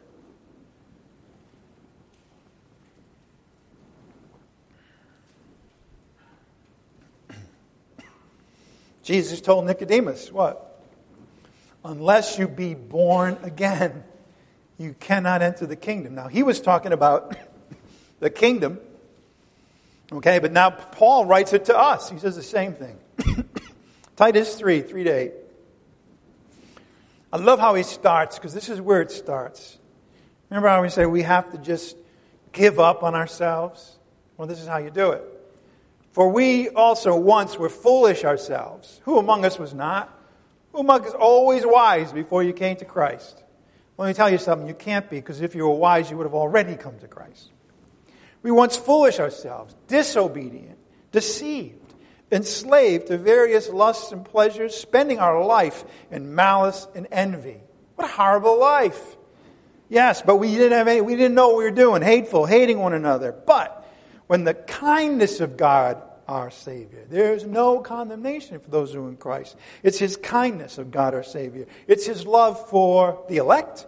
Jesus told Nicodemus, what? Unless you be born again, you cannot enter the kingdom. Now, he was talking about the kingdom. Okay, but now Paul writes it to us. He says the same thing. Titus three, three to eight. I love how he starts, because this is where it starts. Remember how we say we have to just give up on ourselves? Well, this is how you do it. For we also once were foolish ourselves. Who among us was not? Who among us always wise before you came to Christ? Let me tell you something, you can't be, because if you were wise, you would have already come to Christ. We once foolish ourselves, disobedient, deceived, enslaved to various lusts and pleasures, spending our life in malice and envy. What a horrible life. Yes, but we didn't have any, we didn't know what we were doing, hateful, hating one another. But when the kindness of God, our Savior, there's no condemnation for those who are in Christ. It's His kindness of God, our Savior. It's His love for the elect.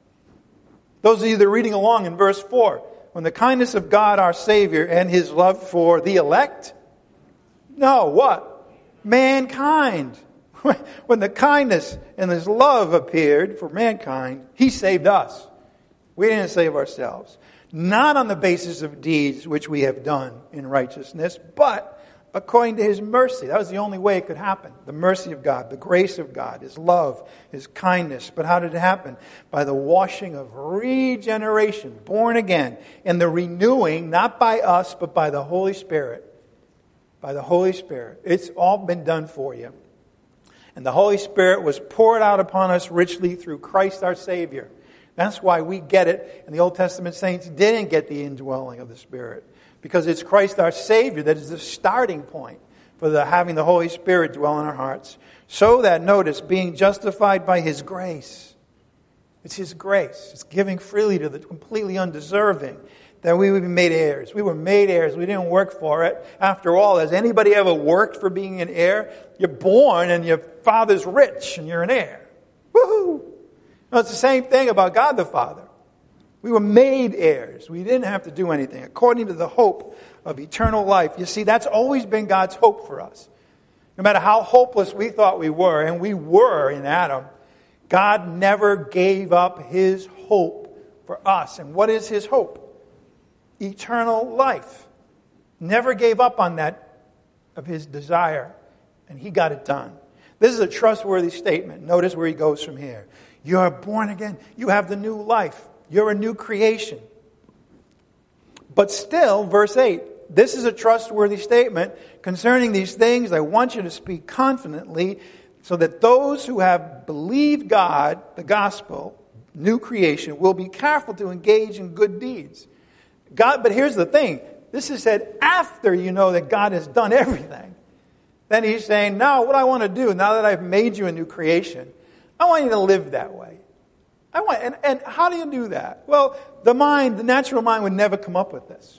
Those of you that are reading along in verse four, when the kindness of God, our Savior, and His love for the elect? No, what? Mankind. When the kindness and His love appeared for mankind, He saved us. We didn't save ourselves. Not on the basis of deeds which we have done in righteousness, but according to His mercy. That was the only way it could happen. The mercy of God, the grace of God, His love, His kindness. But how did it happen? By the washing of regeneration, born again, and the renewing, not by us, but by the Holy Spirit. By the Holy Spirit. It's all been done for you. And the Holy Spirit was poured out upon us richly through Christ our Savior. That's why we get it. And the Old Testament saints didn't get the indwelling of the Spirit. Because it's Christ our Savior that is the starting point for the, having the Holy Spirit dwell in our hearts. So that, notice, being justified by His grace. It's His grace. It's giving freely to the completely undeserving. That we would be made heirs. We were made heirs. We didn't work for it. After all, has anybody ever worked for being an heir? You're born and your father's rich and you're an heir. Woohoo! No, it's the same thing about God the Father. We were made heirs. We didn't have to do anything. According to the hope of eternal life. You see, that's always been God's hope for us. No matter how hopeless we thought we were, and we were in Adam, God never gave up His hope for us. And what is His hope? Eternal life. Never gave up on that of His desire. And He got it done. This is a trustworthy statement. Notice where He goes from here. You are born again. You have the new life. You're a new creation. But still, verse eight, this is a trustworthy statement. Concerning these things, I want you to speak confidently so that those who have believed God, the gospel, new creation, will be careful to engage in good deeds. God, but here's the thing. This is said after you know that God has done everything. Then He's saying, now what I want to do, now that I've made you a new creation, I want you to live that way. I want, and, and how do you do that? Well, the mind, the natural mind would never come up with this.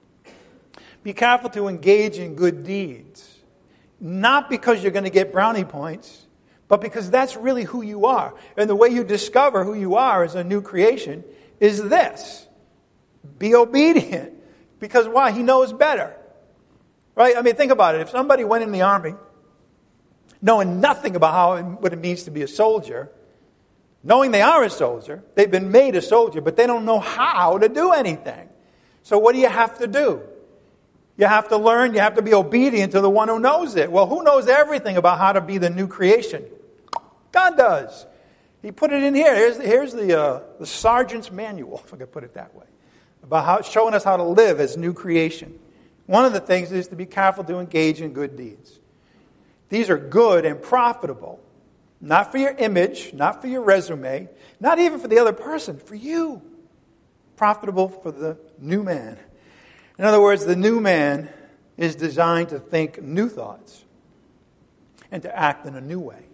Be careful to engage in good deeds. Not because you're going to get brownie points, but because that's really who you are. And the way you discover who you are as a new creation is this. Be obedient. Because why? He knows better. Right? I mean, think about it. If somebody went in the army knowing nothing about how what it means to be a soldier, knowing they are a soldier, they've been made a soldier, but they don't know how to do anything. So what do you have to do? You have to learn, you have to be obedient to the one who knows it. Well, who knows everything about how to be the new creation? God does. He put it in here. Here's the, here's the, uh, the sergeant's manual, if I could put it that way, about how showing us how to live as new creation. One of the things is to be careful to engage in good deeds. These are good and profitable. Not for your image, not for your resume, not even for the other person, for you. Profitable for the new man. In other words, the new man is designed to think new thoughts and to act in a new way.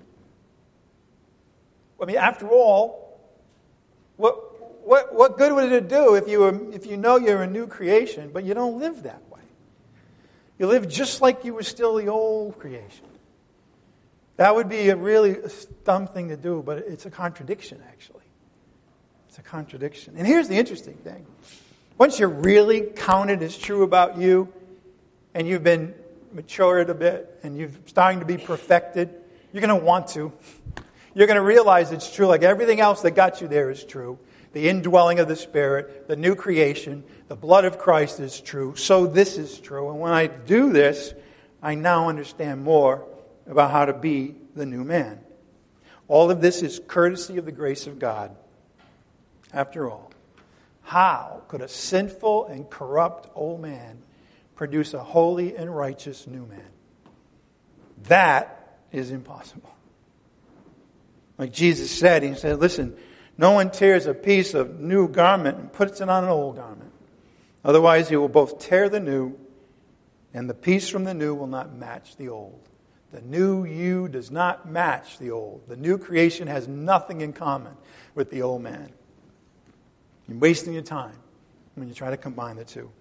I mean, after all, what what what good would it do if you were, if you know you're a new creation, but you don't live that way? You live just like you were still the old creation. That would be a really dumb thing to do, but it's a contradiction, actually. It's a contradiction. And here's the interesting thing. Once you're really counted as true about you, and you've been matured a bit, and you're starting to be perfected, you're going to want to. You're going to realize it's true, like everything else that got you there is true. The indwelling of the Spirit, the new creation, the blood of Christ is true. So this is true. And when I do this, I now understand more about how to be the new man. All of this is courtesy of the grace of God. After all, How could a sinful and corrupt old man produce a holy and righteous new man? That is impossible. Like Jesus said, he said, listen, no one tears a piece of new garment and puts it on an old garment. Otherwise, he will both tear the new, and the piece from the new will not match the old. The new you does not match the old. The new creation has nothing in common with the old man. You're wasting your time when you try to combine the two.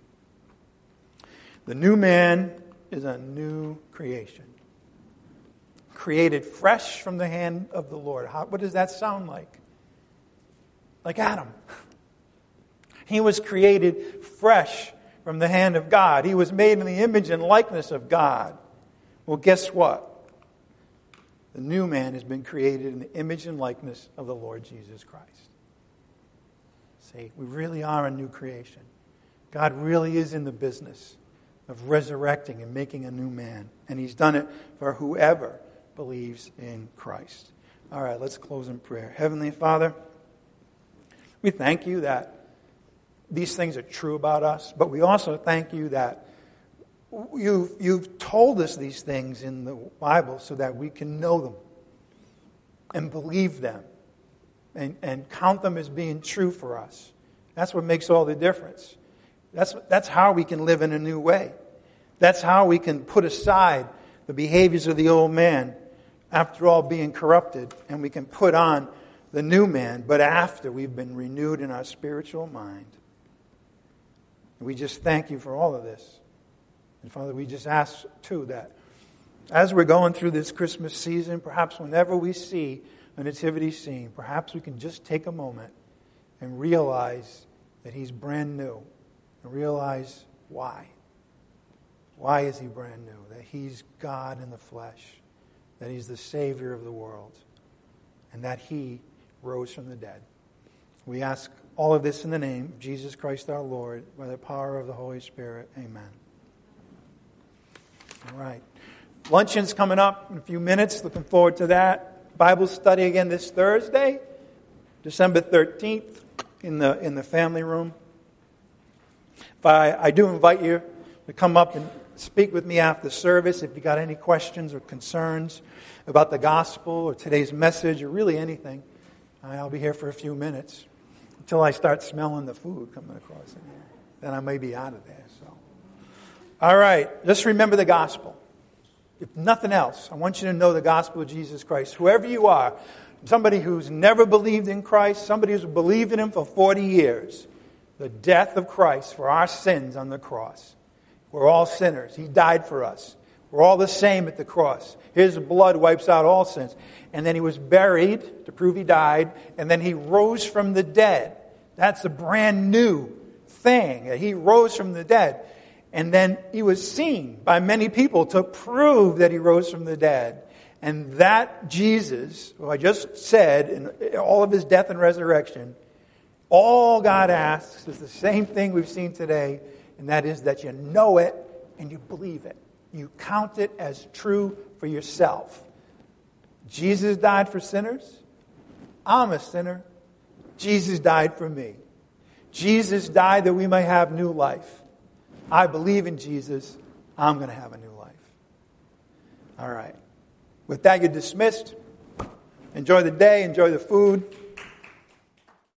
The new man is a new creation, created fresh from the hand of the Lord. How, what does that sound like? Like Adam. He was created fresh from the hand of God. He was made in the image and likeness of God. Well, guess what? The new man has been created in the image and likeness of the Lord Jesus Christ. See, we really are a new creation. God really is in the business of resurrecting and making a new man. And He's done it for whoever believes in Christ. All right, let's close in prayer. Heavenly Father, we thank You that these things are true about us, but we also thank You that you've, you've told us these things in the Bible so that we can know them and believe them and, and count them as being true for us. That's what makes all the difference. That's, that's how we can live in a new way. That's how we can put aside the behaviors of the old man, after all being corrupted, and we can put on the new man, but after we've been renewed in our spiritual mind. We just thank You for all of this. And Father, we just ask, too, that as we're going through this Christmas season, perhaps whenever we see a nativity scene, perhaps we can just take a moment and realize that He's brand new. And realize why. Why is He brand new? That He's God in the flesh. That He's the Savior of the world. And that He rose from the dead. We ask all of this in the name of Jesus Christ our Lord, by the power of the Holy Spirit. Amen. All right. Luncheon's coming up in a few minutes. Looking forward to that. Bible study again this Thursday, December thirteenth, in the in the family room. If I, I do invite you to come up and speak with me after service if you got any questions or concerns about the gospel or today's message or really anything. I'll be here for a few minutes until I start smelling the food coming across in here. Then I may be out of there. So, all right, just remember the gospel. If nothing else, I want you to know the gospel of Jesus Christ. Whoever you are, somebody who's never believed in Christ, somebody who's believed in Him for forty years, the death of Christ for our sins on the cross. We're all sinners. He died for us. We're all the same at the cross. His blood wipes out all sins. And then He was buried to prove He died. And then He rose from the dead. That's a brand new thing. He rose from the dead. And then He was seen by many people to prove that He rose from the dead. And that Jesus, who I just said, in all of His death and resurrection, all God asks is the same thing we've seen today. And that is that you know it and you believe it. You count it as true for yourself. Jesus died for sinners. I'm a sinner. Jesus died for me. Jesus died that we might have new life. I believe in Jesus. I'm going to have a new life. All right. With that, you're dismissed. Enjoy the day. Enjoy the food.